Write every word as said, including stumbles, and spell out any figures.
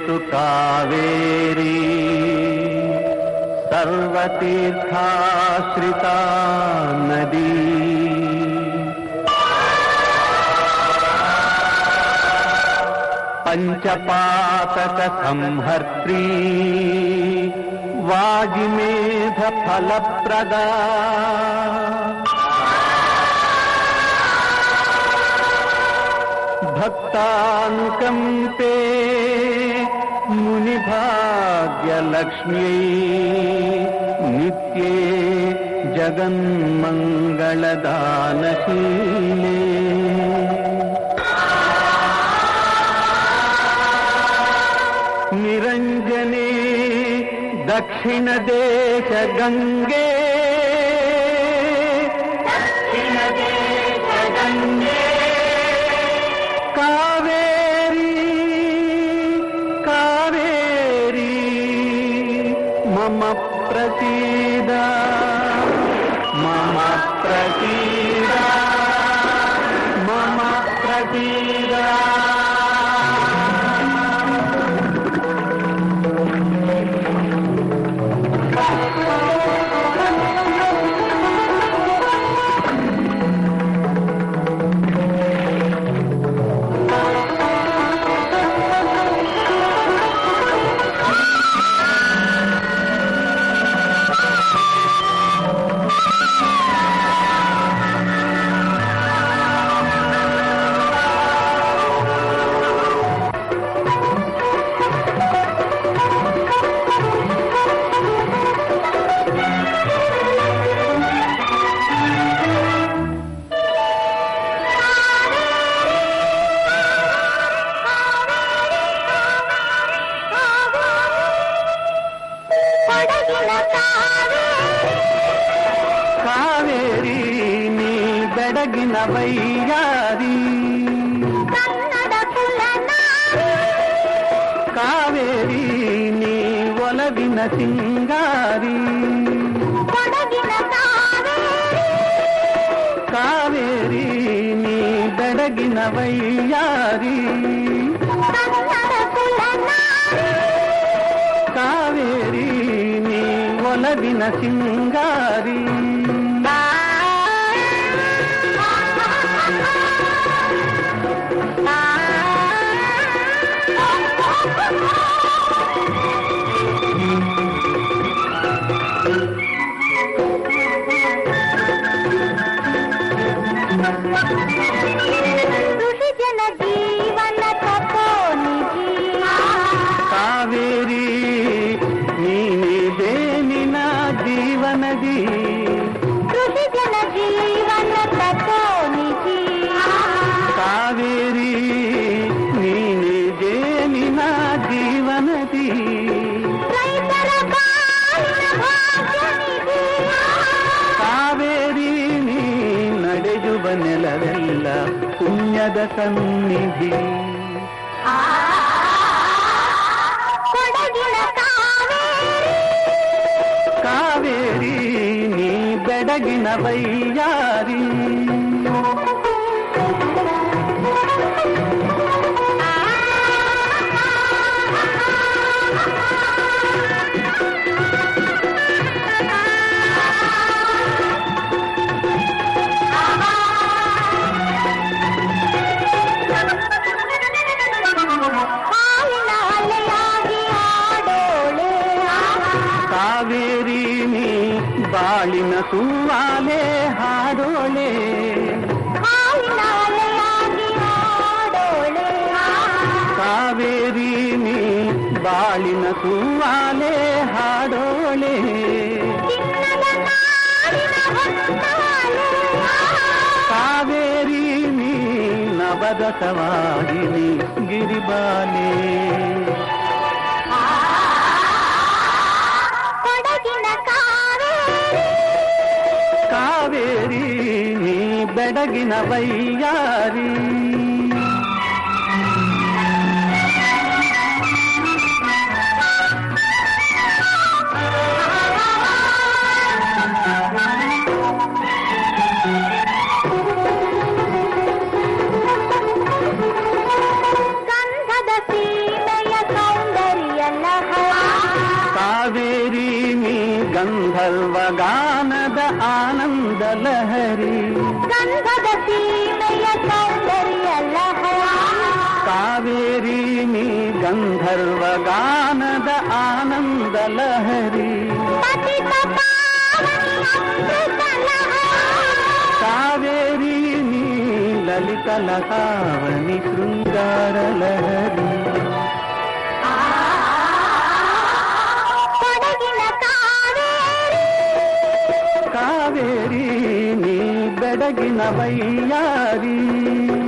तु कावेरी सर्वतीर्थाश्रिता नदी। पंचपातक संहर्त्री वाजिमेध फलप्रदा। भक्तानुकंपे मुनिभाग्यलक्ष्म्यै नित्ये जगन्मङ्गलदानशीले। निरञ्जने दक्षिणदेश गंगे दक्षिणदेश गंगे कावेरी कावेरी मम प्रसीद मम प्रसीद मम प्रसीद। ಕಾವೇರಿ ನೀ ಬೆಡಗಿನ ವೈಯಾರಿ ಕನ್ನಡ ಕುಲನಾರಿ. ಕಾವೇರಿ ನೀ ಒಲವಿನ ಸಿಂಗಾರಿ ಕೊಡಗಿನ ಕಾವೇರಿ. ಕಾವೇರಿ ನೀ ಬೆಡಗಿನ ವೈಯಾರಿ ಕನ್ನಡ ಕುಲನಾರಿ. ಕಾವೇರಿ ನೀ ಒಲವಿನ ಸಿಂಗಾರಿ. ಋಷಿಜನ ಜೀವನ ತಪೋನಿಧಿ. ಕಾವೇರಿ ನೀನಿದೆ ನಿನ ಜೀವನದಿ. ಋಷಿಜನ ಜೀವನ ತಪೋನಿಧಿ. ಕಾವೇರಿ ನೀನಿದೆ ನಿನ ಜೀವನದಿ. ರೈತರ ಬಾಳಿನ ಭಾಗ್ಯನಿಧಿ. ಕಾವೇರಿ ನೀ ನಡೆಯುವ ನೆಲವೆಲ್ಲ ಪುಣ್ಯದ ಸನ್ನಿಧಿ. ಕೊಡಗಿನ ಕಾವೇರಿ. ಕಾವೇರಿ ನೀ ಬೆಡಗಿನ ವೈಯಾರಿ. ಕಾವೇರಿ ನೀ ಬಾಳಿನ ಸುವಾಲೆ ಹಾಡೋಳೆ. ಕಾವೇರಿ ನೀ ಬಾಳಿನ ಸುವಾಲೆ ಹಾಡೋಳೆ. ಕಾವೇರಿ ನೀ ನವದಸವಾಗಿನಿ ಗಿರಿಬಾಲೆ. ಕಾವೇರಿ ನೀ ಬೆಡಗಿನ ವೈಯಾರಿ. ಗಂಧದ ಸೀಮೆಯ ಸೌಂದರ್ಯ ಗಾನದ ಆನಂದ ಲಹರಿ ಗಂಧದ ಸೀಮೆಯ ಸೌಂದರ್ಯ ಲಹರಿ ಕಾವೇರಿ ನೀ ಗಂಧರ್ವ ಗಾನದ ಆನಂದ ಲಹರಿ ಪತಿತ ಪಾವನಿ ಅಮೃತ ಲಹರಿ ಕಾವೇರಿ ನೀ ಲಲಿತ ಲತಾವನಿ ಶೃಂಗಾರ ಲಹರಿ ಕೊಡಗಿನ ಕಾವೇರಿ ಕಾವೇರಿ ನೀ ಬೆಡಗಿನ ವೈಯಾರಿ